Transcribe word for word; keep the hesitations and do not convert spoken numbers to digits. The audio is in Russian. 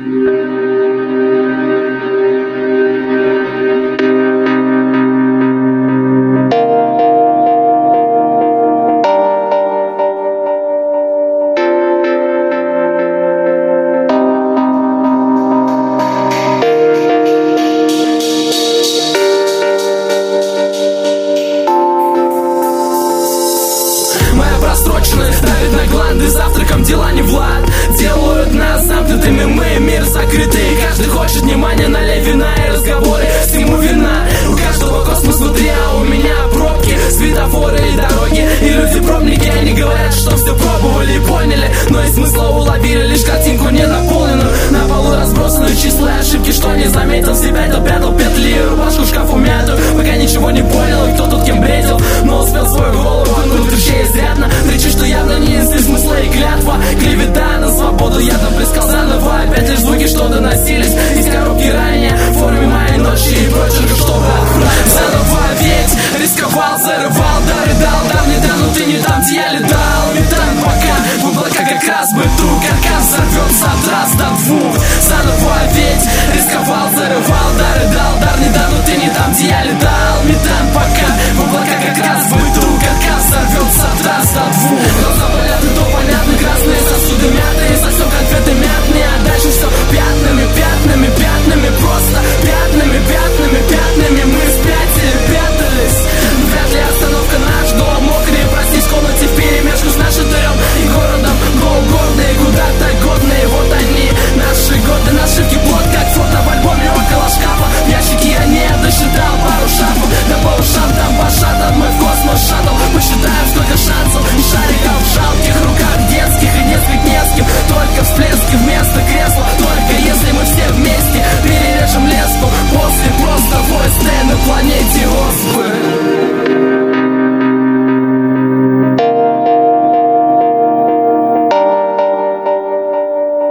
Давит на гланды, завтраком дела не влад. Делают нас замкнутыми, мы мир закрытый. Каждый хочет внимания, налей вина и разговоры всему вина. У каждого космос внутри, а у меня пробки, светофоры и дороги. И люди-пробники, они говорят, что все пробовали и поняли, но и смысла уловили лишь картинку не наполненную. На полу разбросаны числа и ошибки, что не заметил себя, то прятал петли, рубашку в шкафу мятую. Пока ничего не понял, и кто тут кем бредил, но успел свою голову вынуть трещей изрядно. Кричи, что явно не несли смысла и клятва. Клевета на свободу, я там плескал заново. Опять лишь звуки, что доносились из коробки ранее, в форме моей ночи и прочих, чтобы отправить заново. Ведь рисковал, зарывал, дорыдал, дал не да, но ты не там, где я летал. Метан пока в облака как раз бы вдруг каркас взорвется от раз до двух.